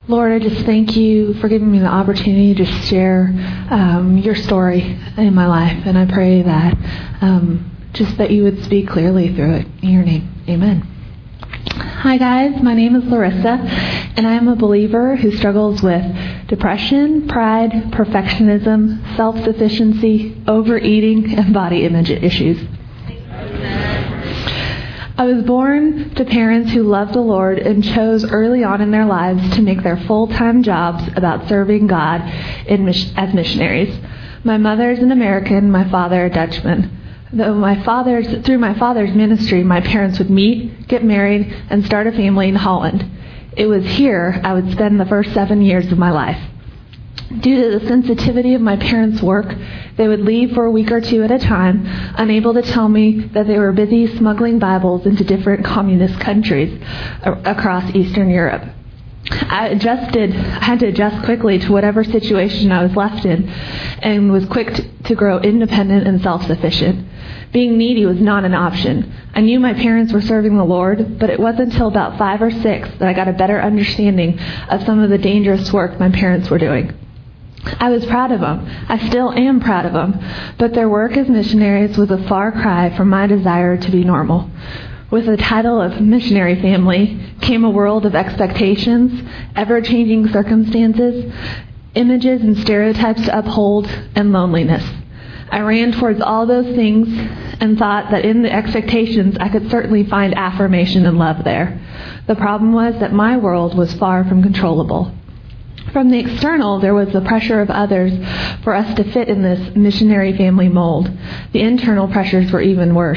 Lord, I just thank you for giving me the opportunity to share your story in my life. And I pray that just that you would speak clearly through it. In your name, amen. Hi, guys. My name is Larissa, and I am a believer who struggles with depression, pride, perfectionism, self-sufficiency, overeating, and body image issues. I was born to parents who loved the Lord and chose early on in their lives to make their full-time jobs about serving God as missionaries. My mother is an American, my father a Dutchman. Through my father's ministry, my parents would meet, get married, and start a family in Holland. It was here I would spend the first 7 years of my life. Due to the sensitivity of my parents' work, they would leave for a week or two at a time, unable to tell me that they were busy smuggling Bibles into different communist countries across Eastern Europe. I had to adjust quickly to whatever situation I was left in and was quick to grow independent and self-sufficient. Being needy was not an option. I knew my parents were serving the Lord, but it wasn't until about 5 or 6 that I got a better understanding of some of the dangerous work my parents were doing. I was proud of them. I still am proud of them. But their work as missionaries was a far cry from my desire to be normal. With the title of missionary family came a world of expectations, ever-changing circumstances, images and stereotypes to uphold, and loneliness. I ran towards all those things and thought that in the expectations I could certainly find affirmation and love there. The problem was that my world was far from controllable. From the external, there was the pressure of others for us to fit in this missionary family mold. The internal pressures were even worse.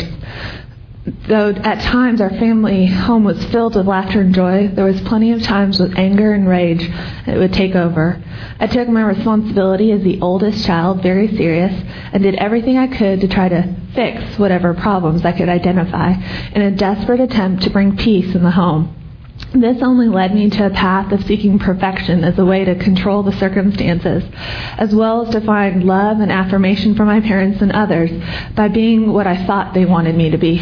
Though at times our family home was filled with laughter and joy, there was plenty of times with anger and rage that would take over. I took my responsibility as the oldest child very serious and did everything I could to try to fix whatever problems I could identify in a desperate attempt to bring peace in the home. This only led me to a path of seeking perfection as a way to control the circumstances, as well as to find love and affirmation from my parents and others by being what I thought they wanted me to be.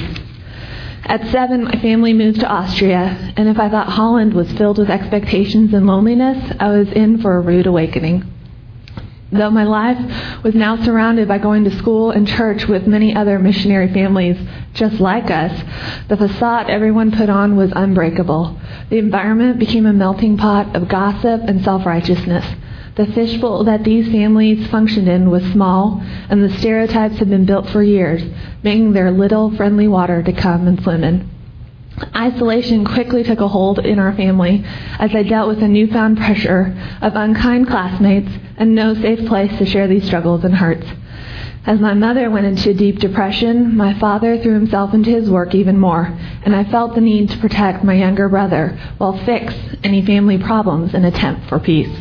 At 7, my family moved to Austria, and if I thought Holland was filled with expectations and loneliness, I was in for a rude awakening. Though my life was now surrounded by going to school and church with many other missionary families just like us, the facade everyone put on was unbreakable. The environment became a melting pot of gossip and self-righteousness. The fishbowl that these families functioned in was small, and the stereotypes had been built for years, making there little friendly water to come and swim in. Isolation quickly took a hold in our family as I dealt with a newfound pressure of unkind classmates and no safe place to share these struggles and hurts. As my mother went into deep depression, my father threw himself into his work even more, and I felt the need to protect my younger brother while fix any family problems in an attempt for peace.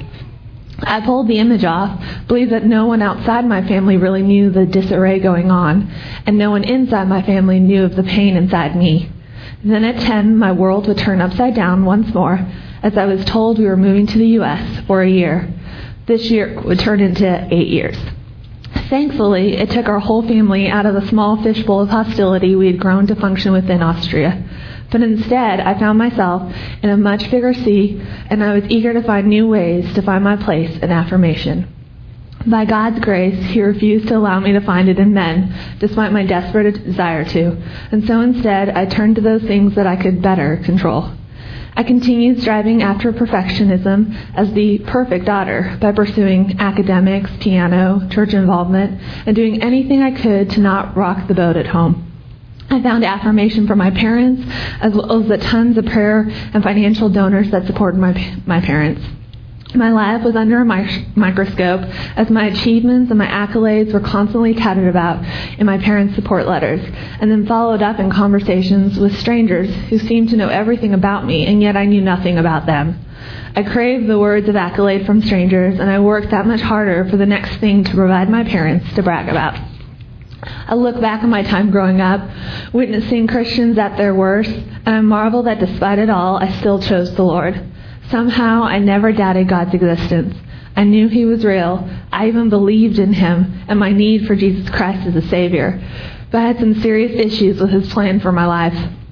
I pulled the image off, believed that no one outside my family really knew the disarray going on, and no one inside my family knew of the pain inside me. Then at 10, my world would turn upside down once more as I was told we were moving to the U.S. for a year. This year would turn into 8 years. Thankfully, it took our whole family out of the small fishbowl of hostility we had grown to function within Austria. But instead, I found myself in a much bigger sea, and I was eager to find new ways to find my place in affirmation. By God's grace, He refused to allow me to find it in men, despite my desperate desire to. And so instead, I turned to those things that I could better control. I continued striving after perfectionism as the perfect daughter by pursuing academics, piano, church involvement, and doing anything I could to not rock the boat at home. I found affirmation from my parents, as well as the tons of prayer and financial donors that supported my parents. My life was under a microscope as my achievements and my accolades were constantly touted about in my parents' support letters, and then followed up in conversations with strangers who seemed to know everything about me, and yet I knew nothing about them. I craved the words of accolade from strangers, and I worked that much harder for the next thing to provide my parents to brag about. I look back on my time growing up, witnessing Christians at their worst, and I marvel that despite it all, I still chose the Lord. Somehow, I never doubted God's existence. I knew He was real. I even believed in Him and my need for Jesus Christ as a Savior. But I had some serious issues with His plan for my life.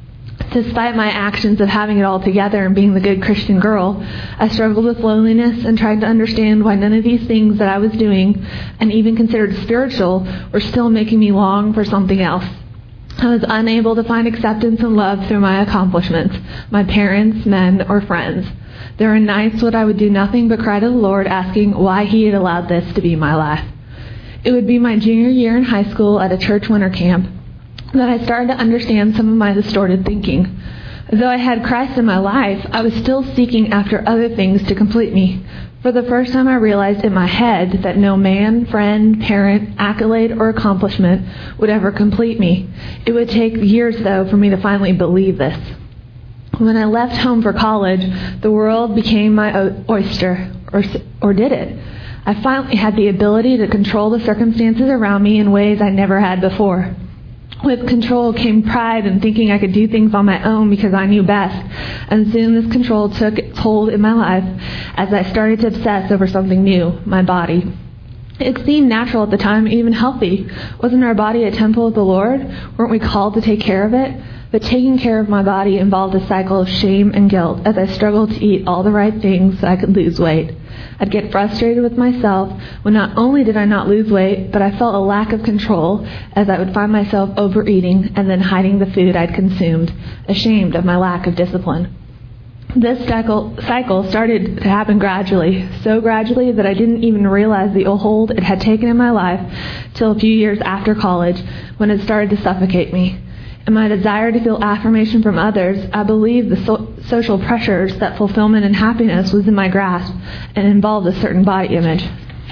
Despite my actions of having it all together and being the good Christian girl, I struggled with loneliness and tried to understand why none of these things that I was doing, and even considered spiritual, were still making me long for something else. I was unable to find acceptance and love through my accomplishments, my parents, men, or friends. There were nights when I would do nothing but cry to the Lord, asking why He had allowed this to be my life. It would be my junior year in high school at a church winter camp that I started to understand some of my distorted thinking. Though I had Christ in my life, I was still seeking after other things to complete me. For the first time, I realized in my head that no man, friend, parent, accolade, or accomplishment would ever complete me. It would take years, though, for me to finally believe this. When I left home for college, the world became my oyster, or did it? I finally had the ability to control the circumstances around me in ways I never had before. With control came pride and thinking I could do things on my own because I knew best. And soon this control took its hold in my life as I started to obsess over something new, my body. It seemed natural at the time, even healthy. Wasn't our body a temple of the Lord? Weren't we called to take care of it? But taking care of my body involved a cycle of shame and guilt as I struggled to eat all the right things so I could lose weight. I'd get frustrated with myself when not only did I not lose weight, but I felt a lack of control as I would find myself overeating and then hiding the food I'd consumed, ashamed of my lack of discipline. This cycle started to happen gradually, so gradually that I didn't even realize the hold it had taken in my life till a few years after college when it started to suffocate me. In my desire to feel affirmation from others, I believed the social pressures that fulfillment and happiness was in my grasp and involved a certain body image.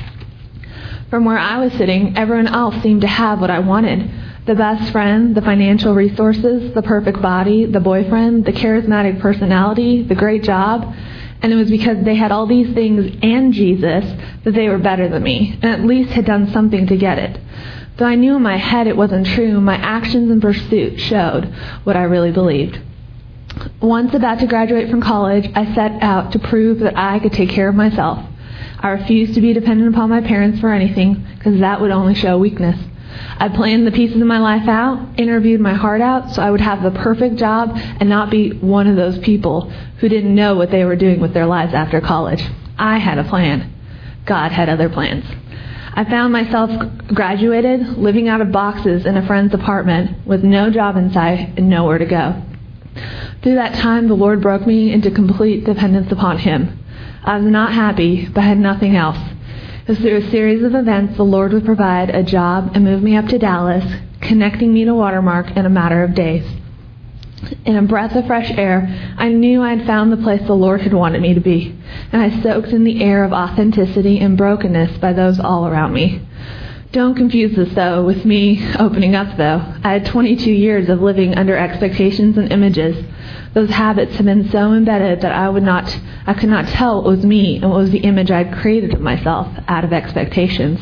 From where I was sitting, everyone else seemed to have what I wanted. The best friend, the financial resources, the perfect body, the boyfriend, the charismatic personality, the great job. And it was because they had all these things and Jesus that they were better than me, and at least had done something to get it. Though I knew in my head it wasn't true, my actions and pursuit showed what I really believed. Once about to graduate from college, I set out to prove that I could take care of myself. I refused to be dependent upon my parents for anything, because that would only show weakness. I planned the pieces of my life out, interviewed my heart out, so I would have the perfect job and not be one of those people who didn't know what they were doing with their lives after college. I had a plan. God had other plans. I found myself graduated, living out of boxes in a friend's apartment with no job in sight and nowhere to go. Through that time, the Lord broke me into complete dependence upon Him. I was not happy, but had nothing else. It was through a series of events the Lord would provide a job and move me up to Dallas, connecting me to Watermark in a matter of days. In a breath of fresh air, I knew I had found the place the Lord had wanted me to be, and I soaked in the air of authenticity and brokenness by those all around me. Don't confuse this, though, with me opening up, though. I had 22 years of living under expectations and images. Those habits had been so embedded that I could not tell what was me and what was the image I had created of myself out of expectations.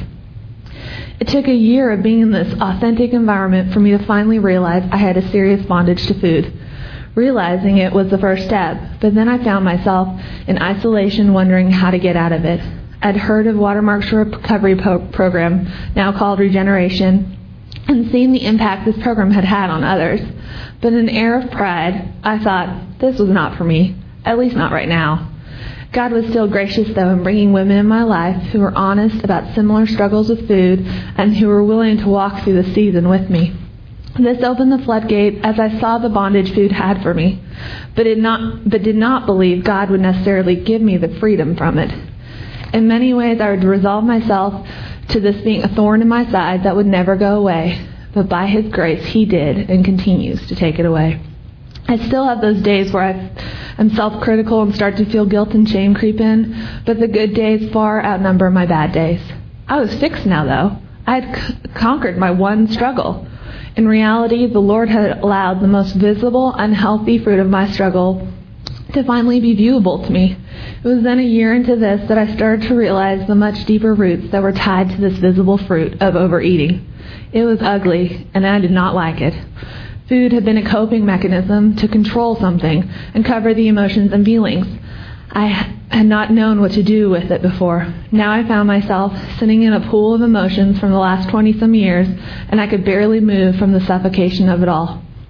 It took a year of being in this authentic environment for me to finally realize I had a serious bondage to food. Realizing it was the first step, but then I found myself in isolation wondering how to get out of it. I'd heard of Watermark's recovery program, now called Regeneration, and seen the impact this program had had on others. But in an air of pride, I thought, this was not for me, at least not right now. God was still gracious, though, in bringing women in my life who were honest about similar struggles with food and who were willing to walk through the season with me. This opened the floodgate as I saw the bondage food had for me, but did not believe God would necessarily give me the freedom from it. In many ways, I would resolve myself to this being a thorn in my side that would never go away, but by His grace, He did and continues to take it away. I still have those days where I'm self-critical and start to feel guilt and shame creep in, but the good days far outnumber my bad days. I was fixed now, though. I had conquered my one struggle. In reality, the Lord had allowed the most visible, unhealthy fruit of my struggle to finally be viewable to me. It was then a year into this that I started to realize the much deeper roots that were tied to this visible fruit of overeating. It was ugly, and I did not like it. Food had been a coping mechanism to control something and cover the emotions and feelings. I had not known what to do with it before. Now I found myself sitting in a pool of emotions from the last 20-some years, and I could barely move from the suffocation of it all.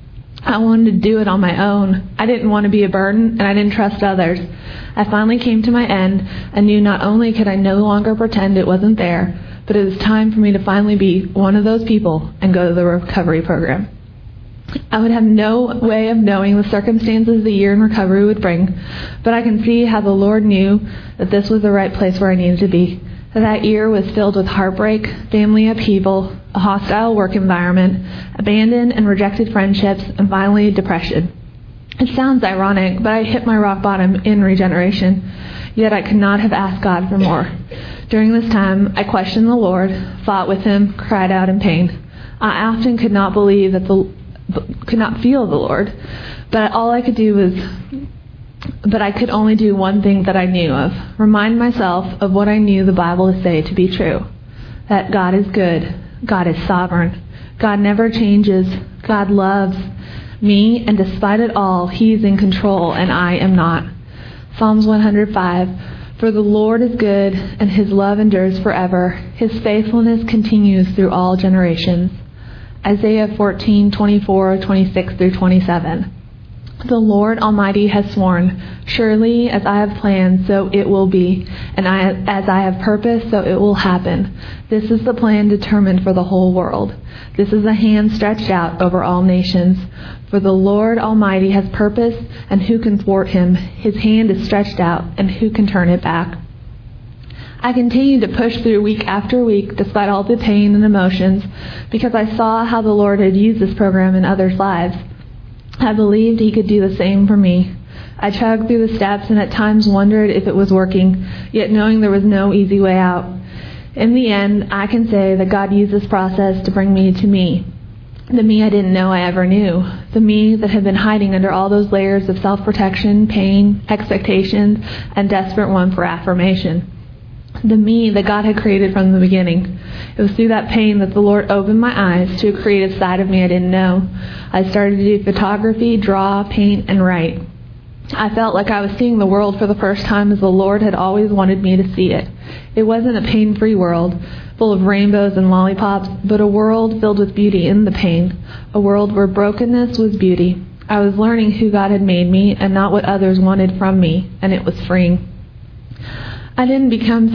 I wanted to do it on my own. I didn't want to be a burden, and I didn't trust others. I finally came to my end and knew not only could I no longer pretend it wasn't there, but it was time for me to finally be one of those people and go to the recovery program. I would have no way of knowing the circumstances the year in recovery would bring, but I can see how the Lord knew that this was the right place where I needed to be. That year was filled with heartbreak, family upheaval, a hostile work environment, abandoned and rejected friendships, and finally depression. It sounds ironic, but I hit my rock bottom in regeneration, yet I could not have asked God for more. During this time, I questioned the Lord, fought with Him, cried out in pain. I often could not feel the Lord, but I could only do one thing that I knew of. Remind myself of what I knew the Bible to say to be true. That God is good. God is sovereign. God never changes. God loves me, and despite it all, He is in control, and I am not. Psalms 105. For the Lord is good, and His love endures forever. His faithfulness continues through all generations. Isaiah 14:24, 26 through 27. The Lord Almighty has sworn, surely as I have planned, so it will be, and as I have purposed, so it will happen. This is the plan determined for the whole world. This is a hand stretched out over all nations. For the Lord Almighty has purposed, and who can thwart Him? His hand is stretched out, and who can turn it back? I continued to push through week after week, despite all the pain and emotions, because I saw how the Lord had used this program in others' lives. I believed He could do the same for me. I chugged through the steps and at times wondered if it was working, yet knowing there was no easy way out. In the end, I can say that God used this process to bring me to me. The me I didn't know I ever knew. The me that had been hiding under all those layers of self-protection, pain, expectations, and desperate one for affirmation. The me that God had created from the beginning. It was through that pain that the Lord opened my eyes to a creative side of me I didn't know. I started to do photography, draw, paint, and write. I felt like I was seeing the world for the first time as the Lord had always wanted me to see it. It wasn't a pain-free world, full of rainbows and lollipops, but a world filled with beauty in the pain. A world where brokenness was beauty. I was learning who God had made me and not what others wanted from me, and it was freeing. I didn't become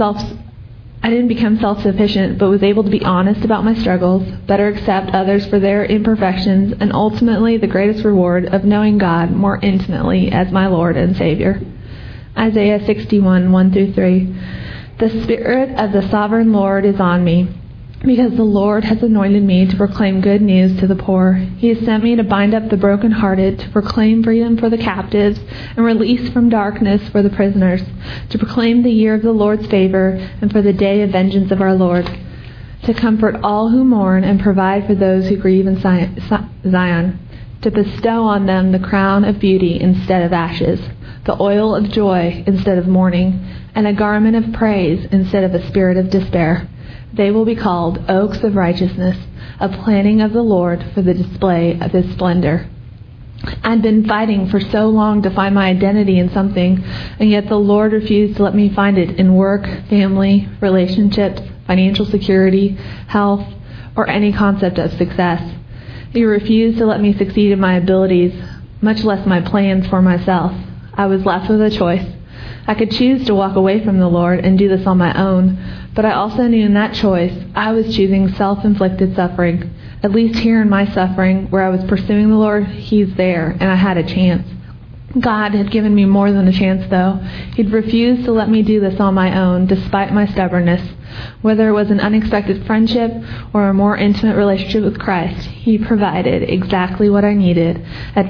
self-sufficient, but was able to be honest about my struggles, better accept others for their imperfections, and ultimately the greatest reward of knowing God more intimately as my Lord and Savior. Isaiah 61, 1 through 3. The Spirit of the Sovereign Lord is on me, because the Lord has anointed me to proclaim good news to the poor. He has sent me to bind up the brokenhearted, to proclaim freedom for the captives, and release from darkness for the prisoners, to proclaim the year of the Lord's favor, and for the day of vengeance of our Lord, to comfort all who mourn and provide for those who grieve in Zion, to bestow on them the crown of beauty instead of ashes, the oil of joy instead of mourning, and a garment of praise instead of a spirit of despair. They will be called oaks of righteousness, a planting of the Lord for the display of His splendor. I'd been fighting for so long to find my identity in something, and yet the Lord refused to let me find it in work, family, relationships, financial security, health, or any concept of success. He refused to let me succeed in my abilities, much less my plans for myself. I was left with a choice. I could choose to walk away from the Lord and do this on my own, but I also knew in that choice I was choosing self-inflicted suffering. At least here in my suffering, where I was pursuing the Lord, He's there, and I had a chance. God had given me more than a chance, though. He'd refused to let me do this on my own, despite my stubbornness. Whether it was an unexpected friendship or a more intimate relationship with Christ, He provided exactly what I needed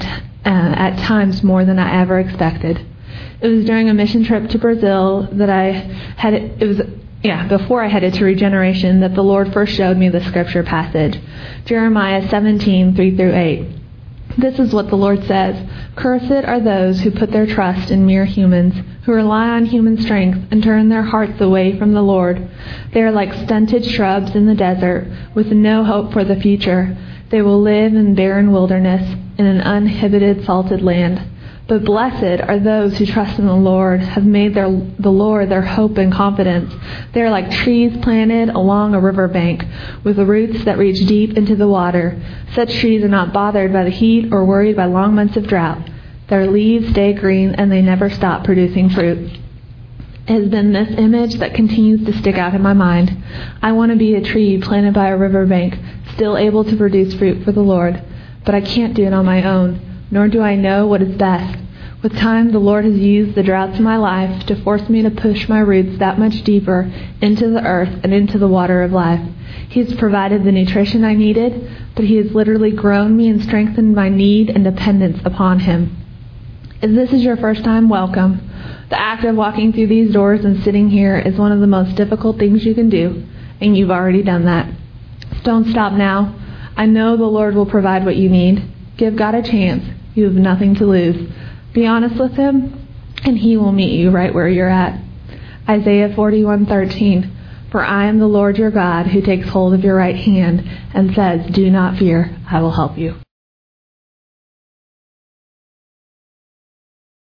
at times more than I ever expected. It was during a mission trip to Brazil that before I headed to Regeneration, that the Lord first showed me the scripture passage, Jeremiah 17, 3 through 8. This is what the Lord says: Cursed are those who put their trust in mere humans, who rely on human strength and turn their hearts away from the Lord. They are like stunted shrubs in the desert, with no hope for the future. They will live in barren wilderness, in an uninhabited, salted land. But blessed are those who trust in the Lord, have made the Lord their hope and confidence. They are like trees planted along a river bank, with roots that reach deep into the water. Such trees are not bothered by the heat or worried by long months of drought. Their leaves stay green and they never stop producing fruit. It has been this image that continues to stick out in my mind. I want to be a tree planted by a river bank, still able to produce fruit for the Lord. But I can't do it on my own, nor do I know what is best. With time, the Lord has used the droughts of my life to force me to push my roots that much deeper into the earth and into the water of life. He has provided the nutrition I needed, but He has literally grown me and strengthened my need and dependence upon Him. If this is your first time, welcome. The act of walking through these doors and sitting here is one of the most difficult things you can do, and you've already done that. Don't stop now. I know the Lord will provide what you need. Give God a chance. You have nothing to lose. Be honest with Him, and He will meet you right where you're at. Isaiah 41:13. For I am the Lord your God, who takes hold of your right hand and says, do not fear, I will help you.